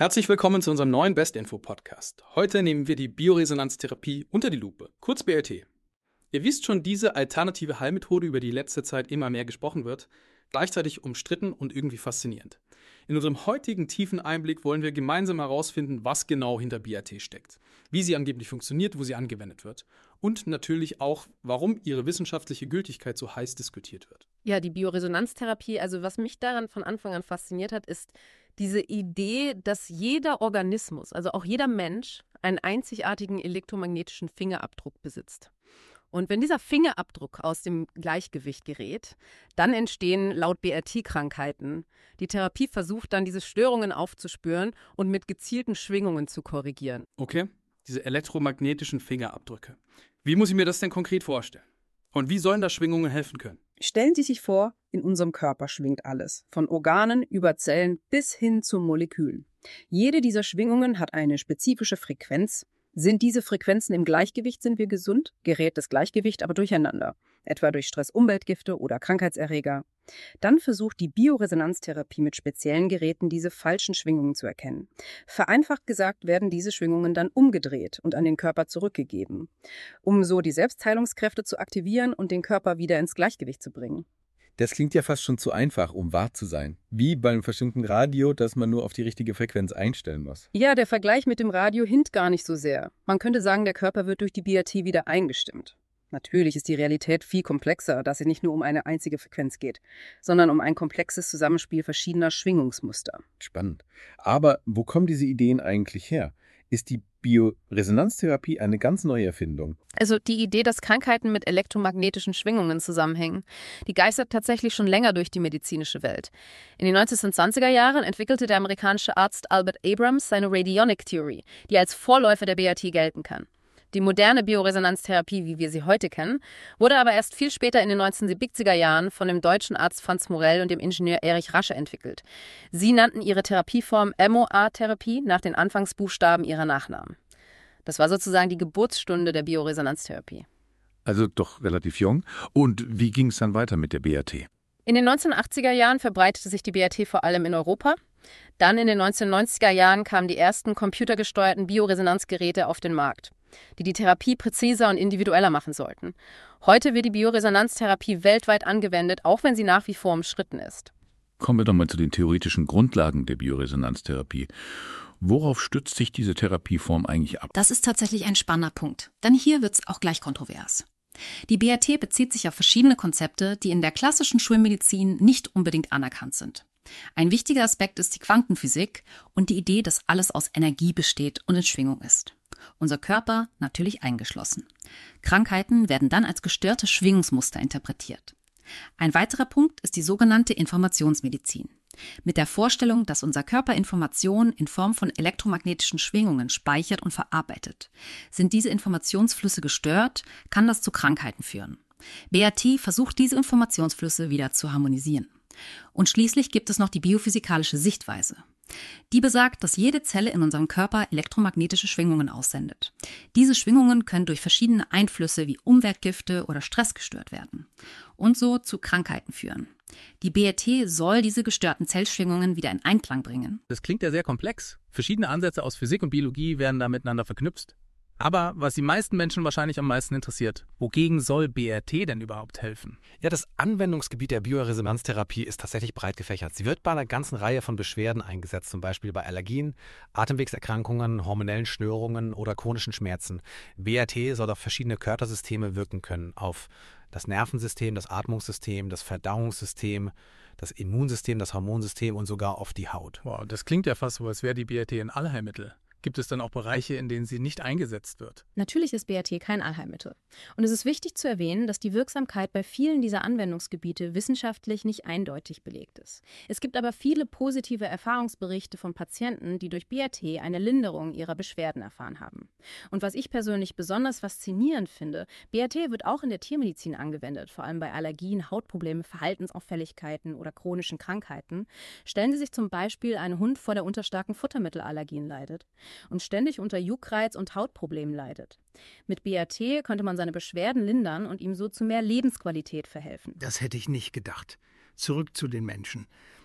Herzlich willkommen zu unserem neuen Bestinfo-Podcast. Heute nehmen wir die Bioresonanztherapie unter die Lupe, kurz BRT. Ihr wisst schon, diese alternative Heilmethode, über die letzte Zeit immer mehr gesprochen wird, gleichzeitig umstritten und irgendwie faszinierend. In unserem heutigen tiefen Einblick wollen wir gemeinsam herausfinden, was genau hinter BRT steckt, wie sie angeblich funktioniert, wo sie angewendet wird und natürlich auch, warum ihre wissenschaftliche Gültigkeit so heiß diskutiert wird. Ja, die Bioresonanztherapie, also was mich daran von Anfang an fasziniert hat, ist diese Idee, dass jeder Organismus, also auch jeder Mensch, einen einzigartigen elektromagnetischen Fingerabdruck besitzt. Und wenn dieser Fingerabdruck aus dem Gleichgewicht gerät, dann entstehen laut BRT Krankheiten. Die Therapie versucht dann, diese Störungen aufzuspüren und mit gezielten Schwingungen zu korrigieren. Okay, diese elektromagnetischen Fingerabdrücke. Wie muss ich mir das denn konkret vorstellen? Und wie sollen da Schwingungen helfen können? Stellen Sie sich vor, in unserem Körper schwingt alles, von Organen über Zellen bis hin zu Molekülen. Jede dieser Schwingungen hat eine spezifische Frequenz. Sind diese Frequenzen im Gleichgewicht, sind wir gesund, gerät das Gleichgewicht aber durcheinander, etwa durch Stress, Umweltgifte oder Krankheitserreger. Dann versucht die Bioresonanztherapie mit speziellen Geräten, diese falschen Schwingungen zu erkennen. Vereinfacht gesagt werden diese Schwingungen dann umgedreht und an den Körper zurückgegeben, um so die Selbstheilungskräfte zu aktivieren und den Körper wieder ins Gleichgewicht zu bringen. Das klingt ja fast schon zu einfach, um wahr zu sein. Wie beim verstimmten Radio, das man nur auf die richtige Frequenz einstellen muss. Ja, der Vergleich mit dem Radio hinkt gar nicht so sehr. Man könnte sagen, der Körper wird durch die BRT wieder eingestimmt. Natürlich ist die Realität viel komplexer, da es nicht nur um eine einzige Frequenz geht, sondern um ein komplexes Zusammenspiel verschiedener Schwingungsmuster. Spannend. Aber wo kommen diese Ideen eigentlich her? Ist die Bioresonanztherapie eine ganz neue Erfindung? Also die Idee, dass Krankheiten mit elektromagnetischen Schwingungen zusammenhängen, die geistert tatsächlich schon länger durch die medizinische Welt. In den 1920er Jahren entwickelte der amerikanische Arzt Albert Abrams seine Radionic Theory, die als Vorläufer der BRT gelten kann. Die moderne Bioresonanztherapie, wie wir sie heute kennen, wurde aber erst viel später in den 1970er Jahren von dem deutschen Arzt Franz Morell und dem Ingenieur Erich Rasche entwickelt. Sie nannten ihre Therapieform MOA-Therapie nach den Anfangsbuchstaben ihrer Nachnamen. Das war sozusagen die Geburtsstunde der Bioresonanztherapie. Also doch relativ jung. Und wie ging es dann weiter mit der BRT? In den 1980er Jahren verbreitete sich die BRT vor allem in Europa. Dann in den 1990er Jahren kamen die ersten computergesteuerten Bioresonanzgeräte auf den Markt, die Therapie präziser und individueller machen sollten. Heute wird die Bioresonanztherapie weltweit angewendet, auch wenn sie nach wie vor umstritten ist. Kommen wir doch mal zu den theoretischen Grundlagen der Bioresonanztherapie. Worauf stützt sich diese Therapieform eigentlich ab? Das ist tatsächlich ein spannender Punkt, denn hier wird es auch gleich kontrovers. Die BRT bezieht sich auf verschiedene Konzepte, die in der klassischen Schulmedizin nicht unbedingt anerkannt sind. Ein wichtiger Aspekt ist die Quantenphysik und die Idee, dass alles aus Energie besteht und in Schwingung ist. Unser Körper natürlich eingeschlossen. Krankheiten werden dann als gestörte Schwingungsmuster interpretiert. Ein weiterer Punkt ist die sogenannte Informationsmedizin. Mit der Vorstellung, dass unser Körper Informationen in Form von elektromagnetischen Schwingungen speichert und verarbeitet. Sind diese Informationsflüsse gestört, kann das zu Krankheiten führen. BRT versucht, diese Informationsflüsse wieder zu harmonisieren. Und schließlich gibt es noch die biophysikalische Sichtweise. Die besagt, dass jede Zelle in unserem Körper elektromagnetische Schwingungen aussendet. Diese Schwingungen können durch verschiedene Einflüsse wie Umweltgifte oder Stress gestört werden und so zu Krankheiten führen. Die BRT soll diese gestörten Zellschwingungen wieder in Einklang bringen. Das klingt ja sehr komplex. Verschiedene Ansätze aus Physik und Biologie werden da miteinander verknüpft. Aber was die meisten Menschen wahrscheinlich am meisten interessiert, wogegen soll BRT denn überhaupt helfen? Ja, das Anwendungsgebiet der Bioresonanztherapie ist tatsächlich breit gefächert. Sie wird bei einer ganzen Reihe von Beschwerden eingesetzt, zum Beispiel bei Allergien, Atemwegserkrankungen, hormonellen Störungen oder chronischen Schmerzen. BRT soll auf verschiedene Körpersysteme wirken können, auf das Nervensystem, das Atmungssystem, das Verdauungssystem, das Immunsystem, das Hormonsystem und sogar auf die Haut. Wow, das klingt ja fast so, als wäre die BRT ein Allheilmittel. Gibt es dann auch Bereiche, in denen sie nicht eingesetzt wird? Natürlich ist BRT kein Allheilmittel. Und es ist wichtig zu erwähnen, dass die Wirksamkeit bei vielen dieser Anwendungsgebiete wissenschaftlich nicht eindeutig belegt ist. Es gibt aber viele positive Erfahrungsberichte von Patienten, die durch BRT eine Linderung ihrer Beschwerden erfahren haben. Und was ich persönlich besonders faszinierend finde, BRT wird auch in der Tiermedizin angewendet, vor allem bei Allergien, Hautproblemen, Verhaltensauffälligkeiten oder chronischen Krankheiten. Stellen Sie sich zum Beispiel einen Hund vor, der unter starken Futtermittelallergien leidet und ständig unter Juckreiz und Hautproblemen leidet. Mit BRT könnte man seine Beschwerden lindern und ihm so zu mehr Lebensqualität verhelfen. Das hätte ich nicht gedacht. Zurück zu den Menschen.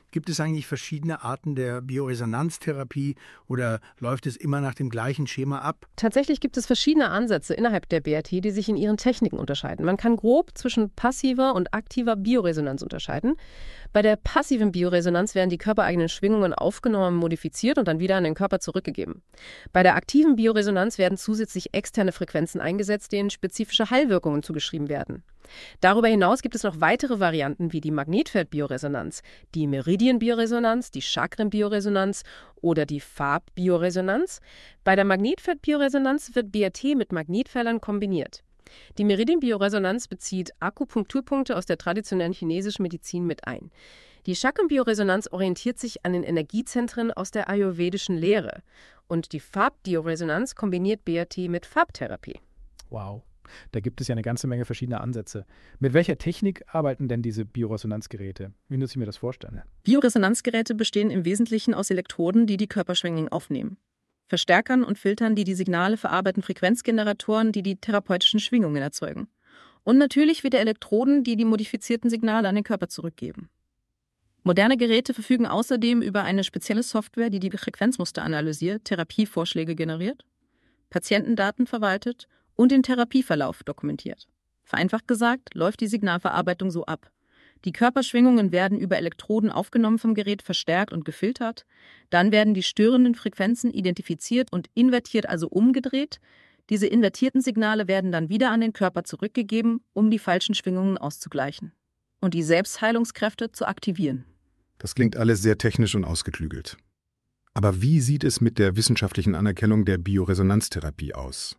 Gibt es eigentlich verschiedene Arten der Bioresonanztherapie oder läuft es immer nach dem gleichen Schema ab? Tatsächlich gibt es verschiedene Ansätze innerhalb der BRT, die sich in ihren Techniken unterscheiden. Man kann grob zwischen passiver und aktiver Bioresonanz unterscheiden. Bei der passiven Bioresonanz werden die körpereigenen Schwingungen aufgenommen, modifiziert und dann wieder an den Körper zurückgegeben. Bei der aktiven Bioresonanz werden zusätzlich externe Frequenzen eingesetzt, denen spezifische Heilwirkungen zugeschrieben werden. Darüber hinaus gibt es noch weitere Varianten wie die Magnetfeldbioresonanz, die Meridienbioresonanz, die Chakrenbioresonanz oder die Farbbioresonanz. Bei der Magnetfeldbioresonanz wird BRT mit Magnetfeldern kombiniert. Die Meridienbioresonanz bezieht Akupunkturpunkte aus der traditionellen chinesischen Medizin mit ein. Die Chakrenbioresonanz orientiert sich an den Energiezentren aus der ayurvedischen Lehre. Und die Farbbioresonanz kombiniert BRT mit Farbtherapie. Wow. Da gibt es ja eine ganze Menge verschiedener Ansätze. Mit welcher Technik arbeiten denn diese Bioresonanzgeräte? Wie muss ich mir das vorstellen? Bioresonanzgeräte bestehen im Wesentlichen aus Elektroden, die die Körperschwingungen aufnehmen. Verstärkern und Filtern, die die Signale verarbeiten, Frequenzgeneratoren, die die therapeutischen Schwingungen erzeugen. Und natürlich wieder Elektroden, die die modifizierten Signale an den Körper zurückgeben. Moderne Geräte verfügen außerdem über eine spezielle Software, die die Frequenzmuster analysiert, Therapievorschläge generiert, Patientendaten verwaltet und den Therapieverlauf dokumentiert. Vereinfacht gesagt, läuft die Signalverarbeitung so ab. Die Körperschwingungen werden über Elektroden aufgenommen vom Gerät, verstärkt und gefiltert. Dann werden die störenden Frequenzen identifiziert und invertiert, also umgedreht. Diese invertierten Signale werden dann wieder an den Körper zurückgegeben, um die falschen Schwingungen auszugleichen und die Selbstheilungskräfte zu aktivieren. Das klingt alles sehr technisch und ausgeklügelt. Aber wie sieht es mit der wissenschaftlichen Anerkennung der Bioresonanztherapie aus?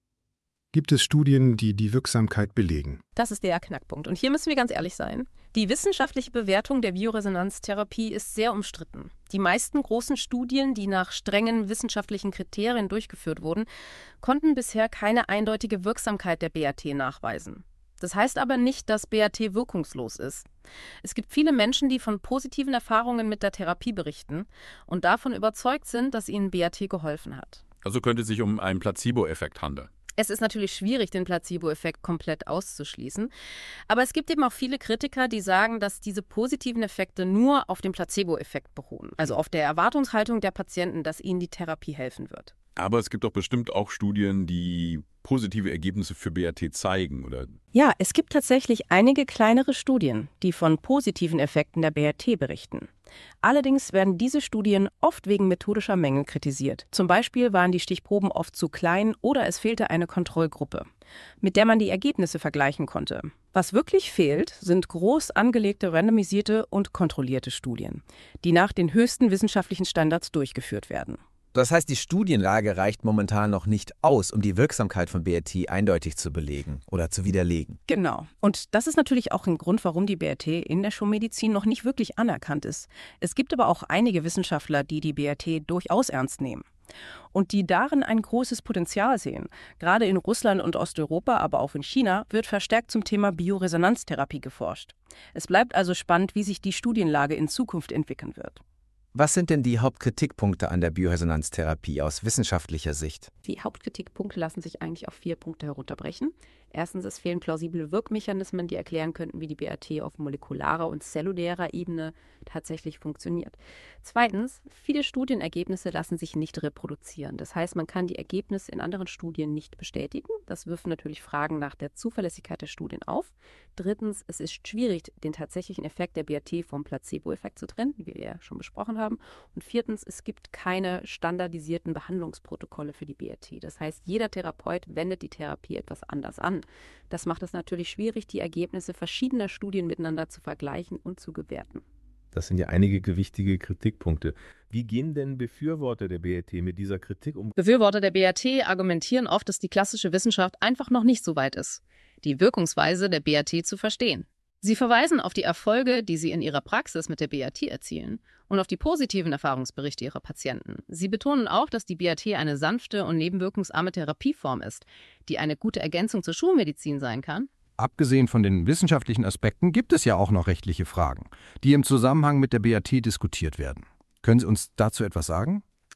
Gibt es Studien, die die Wirksamkeit belegen? Das ist der Knackpunkt. Und hier müssen wir ganz ehrlich sein. Die wissenschaftliche Bewertung der Bioresonanztherapie ist sehr umstritten. Die meisten großen Studien, die nach strengen wissenschaftlichen Kriterien durchgeführt wurden, konnten bisher keine eindeutige Wirksamkeit der BRT nachweisen. Das heißt aber nicht, dass BRT wirkungslos ist. Es gibt viele Menschen, die von positiven Erfahrungen mit der Therapie berichten und davon überzeugt sind, dass ihnen BRT geholfen hat. Also könnte es sich um einen Placebo-Effekt handeln. Es ist natürlich schwierig, den Placebo-Effekt komplett auszuschließen. Aber es gibt eben auch viele Kritiker, die sagen, dass diese positiven Effekte nur auf dem Placebo-Effekt beruhen. Also auf der Erwartungshaltung der Patienten, dass ihnen die Therapie helfen wird. Aber es gibt doch bestimmt auch Studien, die positive Ergebnisse für BRT zeigen, oder? Ja, es gibt tatsächlich einige kleinere Studien, die von positiven Effekten der BRT berichten. Allerdings werden diese Studien oft wegen methodischer Mängel kritisiert. Zum Beispiel waren die Stichproben oft zu klein oder es fehlte eine Kontrollgruppe, mit der man die Ergebnisse vergleichen konnte. Was wirklich fehlt, sind groß angelegte, randomisierte und kontrollierte Studien, die nach den höchsten wissenschaftlichen Standards durchgeführt werden. Das heißt, die Studienlage reicht momentan noch nicht aus, um die Wirksamkeit von BRT eindeutig zu belegen oder zu widerlegen. Genau. Und das ist natürlich auch ein Grund, warum die BRT in der Schulmedizin noch nicht wirklich anerkannt ist. Es gibt aber auch einige Wissenschaftler, die die BRT durchaus ernst nehmen und die darin ein großes Potenzial sehen. Gerade in Russland und Osteuropa, aber auch in China, wird verstärkt zum Thema Bioresonanztherapie geforscht. Es bleibt also spannend, wie sich die Studienlage in Zukunft entwickeln wird. Was sind denn die Hauptkritikpunkte an der Bioresonanztherapie aus wissenschaftlicher Sicht? Die Hauptkritikpunkte lassen sich eigentlich auf 4 Punkte herunterbrechen. Erstens, es fehlen plausible Wirkmechanismen, die erklären könnten, wie die BRT auf molekularer und zellulärer Ebene tatsächlich funktioniert. Zweitens, viele Studienergebnisse lassen sich nicht reproduzieren. Das heißt, man kann die Ergebnisse in anderen Studien nicht bestätigen. Das wirft natürlich Fragen nach der Zuverlässigkeit der Studien auf. Drittens, es ist schwierig, den tatsächlichen Effekt der BRT vom Placebo-Effekt zu trennen, wie wir ja schon besprochen haben. Und viertens, es gibt keine standardisierten Behandlungsprotokolle für die BRT. Das heißt, jeder Therapeut wendet die Therapie etwas anders an. Das macht es natürlich schwierig, die Ergebnisse verschiedener Studien miteinander zu vergleichen und zu bewerten. Das sind ja einige gewichtige Kritikpunkte. Wie gehen denn Befürworter der BRT mit dieser Kritik um? Befürworter der BRT argumentieren oft, dass die klassische Wissenschaft einfach noch nicht so weit ist, die Wirkungsweise der BRT zu verstehen. Sie verweisen auf die Erfolge, die sie in ihrer Praxis mit der BRT erzielen und auf die positiven Erfahrungsberichte ihrer Patienten. Sie betonen auch, dass die BRT eine sanfte und nebenwirkungsarme Therapieform ist, die eine gute Ergänzung zur Schulmedizin sein kann. Abgesehen von den wissenschaftlichen Aspekten gibt es ja auch noch rechtliche Fragen, die im Zusammenhang mit der BRT diskutiert werden. Können Sie uns dazu etwas sagen?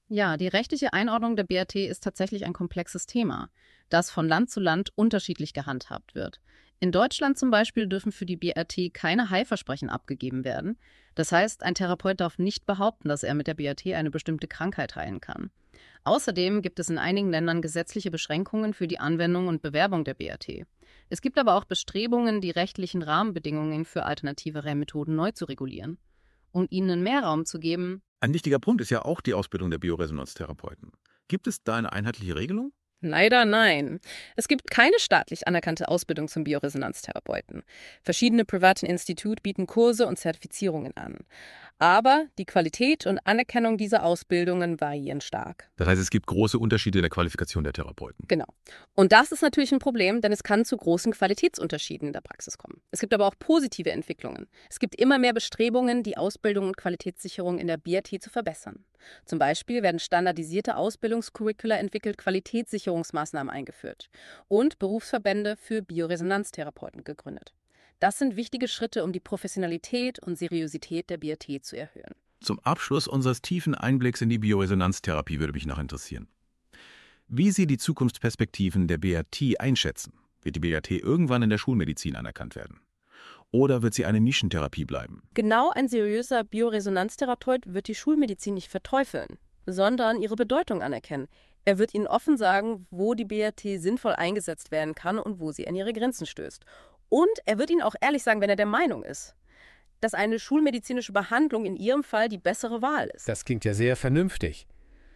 Ja, die rechtliche Einordnung der BRT ist tatsächlich ein komplexes Thema, das von Land zu Land unterschiedlich gehandhabt wird. In Deutschland zum Beispiel dürfen für die BRT keine Heilversprechen abgegeben werden. Das heißt, ein Therapeut darf nicht behaupten, dass er mit der BRT eine bestimmte Krankheit heilen kann. Außerdem gibt es in einigen Ländern gesetzliche Beschränkungen für die Anwendung und Bewerbung der BRT. Es gibt aber auch Bestrebungen, die rechtlichen Rahmenbedingungen für alternative Methoden neu zu regulieren und ihnen mehr Raum zu geben. Ein wichtiger Punkt ist ja auch die Ausbildung der Bioresonanztherapeuten. Gibt es da eine einheitliche Regelung? Leider nein. Es gibt keine staatlich anerkannte Ausbildung zum Bioresonanztherapeuten. Verschiedene private Institute bieten Kurse und Zertifizierungen an. Aber die Qualität und Anerkennung dieser Ausbildungen variieren stark. Das heißt, es gibt große Unterschiede in der Qualifikation der Therapeuten. Genau. Und das ist natürlich ein Problem, denn es kann zu großen Qualitätsunterschieden in der Praxis kommen. Es gibt aber auch positive Entwicklungen. Es gibt immer mehr Bestrebungen, die Ausbildung und Qualitätssicherung in der BRT zu verbessern. Zum Beispiel werden standardisierte Ausbildungscurricula entwickelt, Qualitätssicherungsmaßnahmen eingeführt und Berufsverbände für Bioresonanztherapeuten gegründet. Das sind wichtige Schritte, um die Professionalität und Seriosität der BRT zu erhöhen. Zum Abschluss unseres tiefen Einblicks in die Bioresonanztherapie würde mich noch interessieren, wie Sie die Zukunftsperspektiven der BRT einschätzen. Wird die BRT irgendwann in der Schulmedizin anerkannt werden? Oder wird sie eine Nischentherapie bleiben? Genau, ein seriöser Bioresonanztherapeut wird die Schulmedizin nicht verteufeln, sondern ihre Bedeutung anerkennen. Er wird Ihnen offen sagen, wo die BRT sinnvoll eingesetzt werden kann und wo sie an ihre Grenzen stößt. Und er wird Ihnen auch ehrlich sagen, wenn er der Meinung ist, dass eine schulmedizinische Behandlung in Ihrem Fall die bessere Wahl ist. Das klingt ja sehr vernünftig.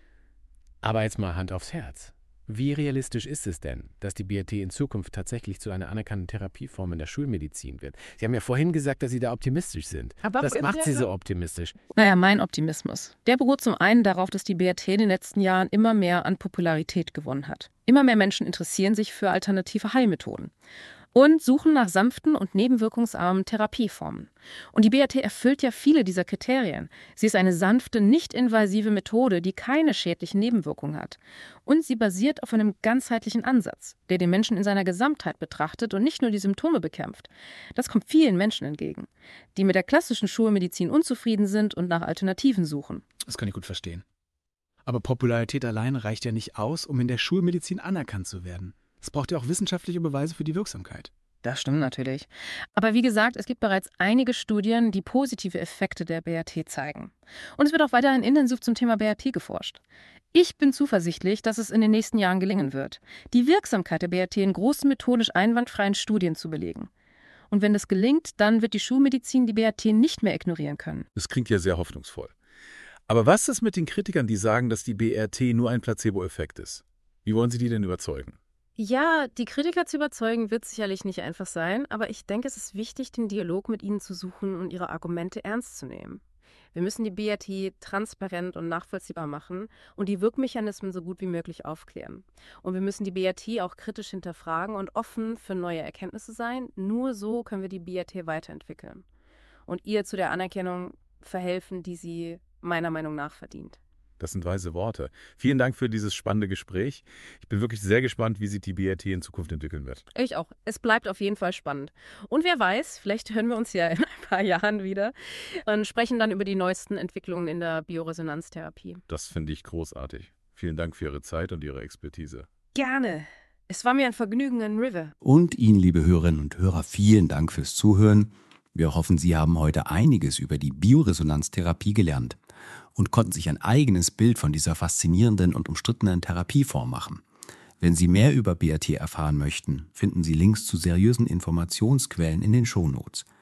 Aber jetzt mal Hand aufs Herz. Wie realistisch ist es denn, dass die BRT in Zukunft tatsächlich zu einer anerkannten Therapieform in der Schulmedizin wird? Sie haben ja vorhin gesagt, dass Sie da optimistisch sind. Aber was macht Sie so optimistisch? Naja, mein Optimismus. Der beruht zum einen darauf, dass die BRT in den letzten Jahren immer mehr an Popularität gewonnen hat. Immer mehr Menschen interessieren sich für alternative Heilmethoden und suchen nach sanften und nebenwirkungsarmen Therapieformen. Und die BRT erfüllt ja viele dieser Kriterien. Sie ist eine sanfte, nicht-invasive Methode, die keine schädlichen Nebenwirkungen hat. Und sie basiert auf einem ganzheitlichen Ansatz, der den Menschen in seiner Gesamtheit betrachtet und nicht nur die Symptome bekämpft. Das kommt vielen Menschen entgegen, die mit der klassischen Schulmedizin unzufrieden sind und nach Alternativen suchen. Das kann ich gut verstehen. Aber Popularität allein reicht ja nicht aus, um in der Schulmedizin anerkannt zu werden. Es braucht ja auch wissenschaftliche Beweise für die Wirksamkeit. Das stimmt natürlich. Aber wie gesagt, es gibt bereits einige Studien, die positive Effekte der BRT zeigen. Und es wird auch weiterhin intensiv zum Thema BRT geforscht. Ich bin zuversichtlich, dass es in den nächsten Jahren gelingen wird, die Wirksamkeit der BRT in großen methodisch einwandfreien Studien zu belegen. Und wenn das gelingt, dann wird die Schulmedizin die BRT nicht mehr ignorieren können. Das klingt ja sehr hoffnungsvoll. Aber was ist mit den Kritikern, die sagen, dass die BRT nur ein Placebo-Effekt ist? Wie wollen Sie die denn überzeugen? Ja, die Kritiker zu überzeugen wird sicherlich nicht einfach sein, aber ich denke, es ist wichtig, den Dialog mit ihnen zu suchen und ihre Argumente ernst zu nehmen. Wir müssen die BRT transparent und nachvollziehbar machen und die Wirkmechanismen so gut wie möglich aufklären. Und wir müssen die BRT auch kritisch hinterfragen und offen für neue Erkenntnisse sein. Nur so können wir die BRT weiterentwickeln und ihr zu der Anerkennung verhelfen, die sie meiner Meinung nach verdient. Das sind weise Worte. Vielen Dank für dieses spannende Gespräch. Ich bin wirklich sehr gespannt, wie sich die BRT in Zukunft entwickeln wird. Ich auch. Es bleibt auf jeden Fall spannend. Und wer weiß, vielleicht hören wir uns ja in ein paar Jahren wieder und sprechen dann über die neuesten Entwicklungen in der Bioresonanztherapie. Das finde ich großartig. Vielen Dank für Ihre Zeit und Ihre Expertise. Gerne. Es war mir ein Vergnügen in River. Und Ihnen, liebe Hörerinnen und Hörer, vielen Dank fürs Zuhören. Wir hoffen, Sie haben heute einiges über die Bioresonanztherapie gelernt und konnten sich ein eigenes Bild von dieser faszinierenden und umstrittenen Therapieform machen. Wenn Sie mehr über BRT erfahren möchten, finden Sie Links zu seriösen Informationsquellen in den Shownotes.